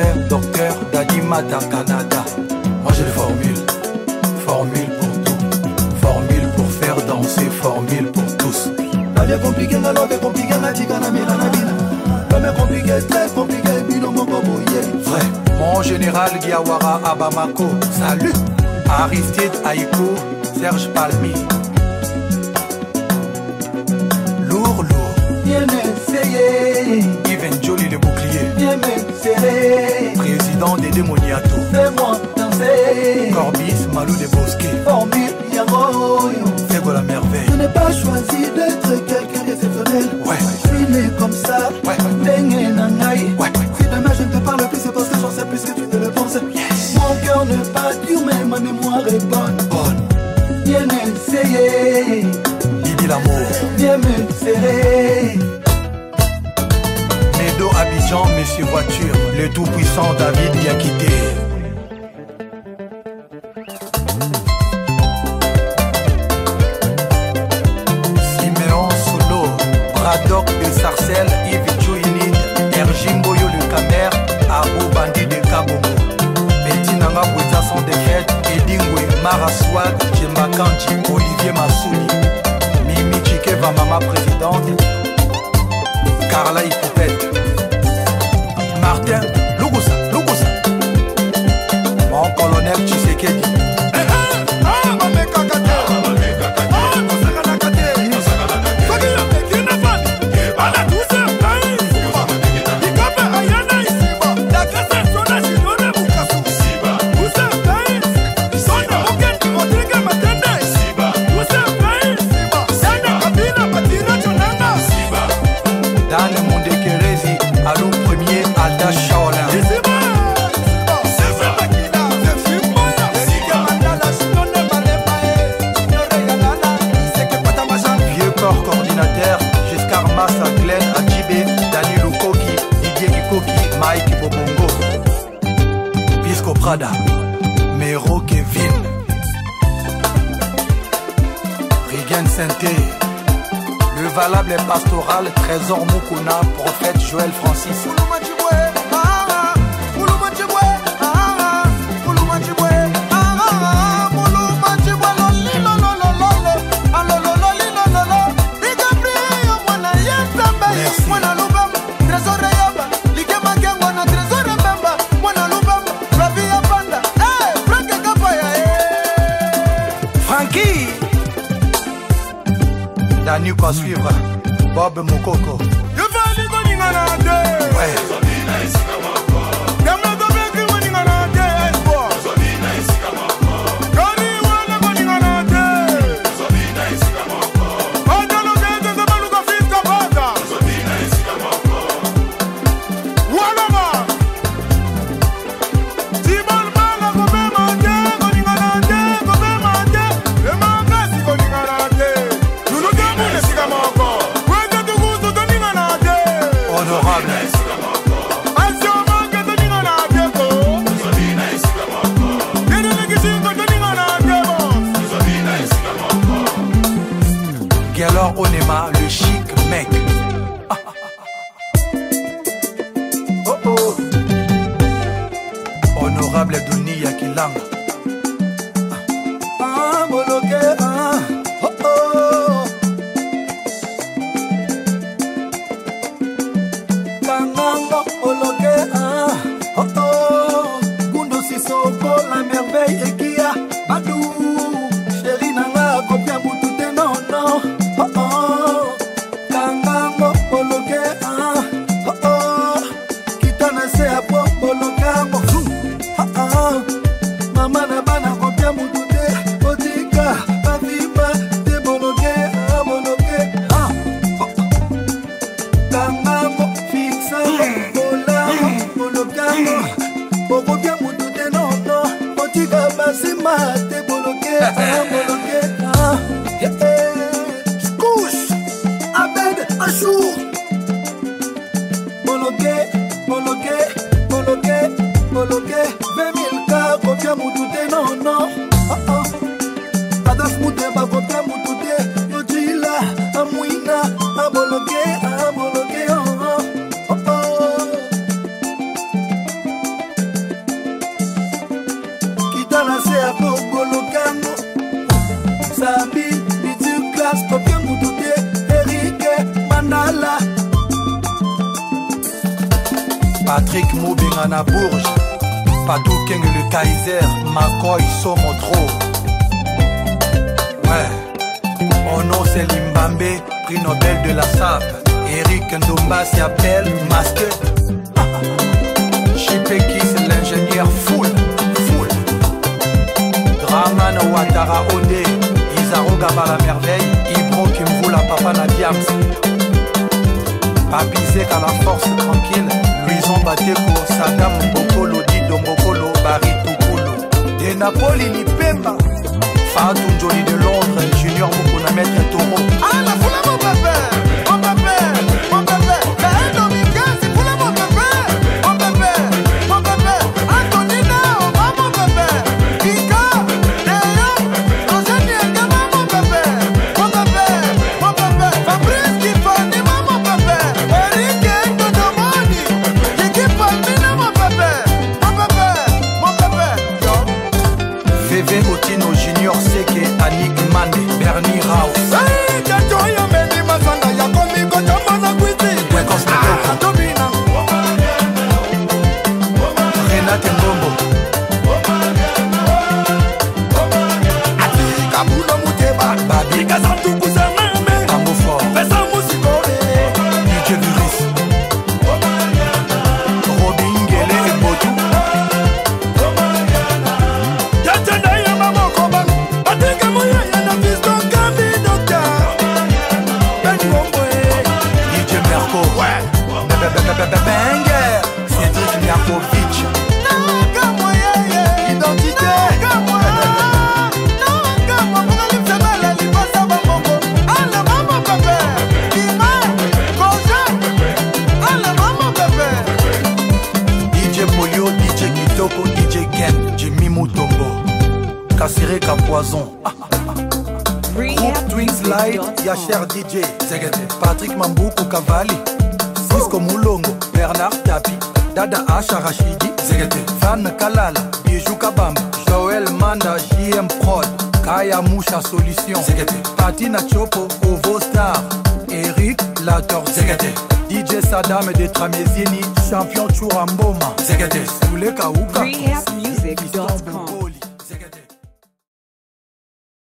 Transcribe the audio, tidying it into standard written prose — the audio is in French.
frère, docteur Dadimata Canada. Moi j'ai les formules, formule pour tout, formule pour faire danser, formule pour tous. La vie est compliquée, la langue est compliquée, la tika na mila na bina. La vie est compliquée, très compliquée, bino moko boye. Vrai, mon général Diawara Abamako, salut. Aristide Aïko, Serge Palmi. Lourd. Viens m'essayer. Yves Jolie le bouclier. Viens m'essayer. Président des démoniatos. Fais-moi danser. Corbis, Malou des Bosquets. Formule Yamoyo. Fais la merveille. Je n'ai pas choisi d'être quelqu'un d'exceptionnel. Ouais. Je suis né comme ça. Ouais. Dengue nangai. Ouais. Si demain je ne te parle plus, c'est parce que j'en sais plus que tu ne le penses. Yes. Mon cœur ne bat du mais ma mémoire est bonne. Viens m'essayer. Didi l'amour. Viens me serrer. Nedo Abidjan, Monsieur Voiture. Le tout-puissant David Diakité. Siméon Solo. Braddock de Sarcelles. Yves Jouinid. Erjimboyo le Camer. Abou Bandi de Kabongo. Betty Nanga Boueta sans défaite. Edingwe Maraswag. Djembakanji. Olivier Massouni. Mimi Chikeva Mama Présidente. Carla Hippoupette. Martin Lugusa. Mon colonel Tshisekedi. Mike Bobongo, Pisco Prada, Mero Kevin, Rigan Santé, le valable pastoral Trésor Mukuna, prophète Joël Francis. Dani quoi suivre, Bob Mokoko. Ouais. Alors Onema, le chic mec. Honorable Dunia Kilanga. Kundo Sissoko, la merveille et Kia Badou. Chéri Nanga, copia Moutouté, non, non. Kangango, Oloke, Kitana se apo, Olokango. Mama na bana, copia Moutouté, Otika, Aviva, de Boloke, Boloke. Kangango, Fixa, Olango, Olokango. Boko bien Moutouté, non, non. Otika, Basima, de Boloke, Boloke. Achour. Boloke, 20 000 cas, copia Moutouté, non, non. Adas Mouté, ba copia Moutouté, Yojila, Amouina, Aboloke, Patrick Moubengana Bourges, Padou Keng le Kaiser, Makoy Somotro. Ouais, mon nom c'est Limbambe, prix Nobel de la SAP. Eric Ndomba s'y appelle Masque. Chipeki c'est l'ingénieur full. Draman Ouattara Ode, Isaro Gaba la merveille, Ibro Kimvula Papa Nadiams. Papi Zek à la force tranquille, Luison Bateko, Sadam Mbokolo, Dido Mbokolo, Barry Tukulu. De Napoli Lipemba, Fatou Jolie de Londres, Junior Mokona Maître Toro. Ah la foule mon pépé, mon pépé, mon pépé. La Dominguez, c'est foule mon pépé, mon pépé, mon pépé. Antonina, mon pépé. Kika, Léo, Rosani Ngama, mon pépé, mon pépé, mon pépé. Fabrice Kifani, mon pépé. Eric Ndomoni, Kiki Palmina, mon pépé, mon pépé, mon pépé. VV Otino Junior Seke, Annick Mande, Bernie Rao. Renate Mbombo Babi Tambo Fort DJ Buris Robin Ngele et Botou DJ Merco Banger Cédric Miakovic DJ Polio, DJ Kitoko, DJ Ken, Jimmy Mutombo, Kassere Kapoison, Group Twins Light, Yacher DJ, Patrick Mamboukou Cavalli, Cisco Moulongo, Bernard Tapi, Dada Asha Rachidi, Van Kalala, Bijou Kabamba, Joël Manda, JM Prod, Kaya Moucha Solution, Patina Chopo, Ovo Star, Eric Lator, DJ Saddam de Tramezini, champion Churamboma, Soule Kauka.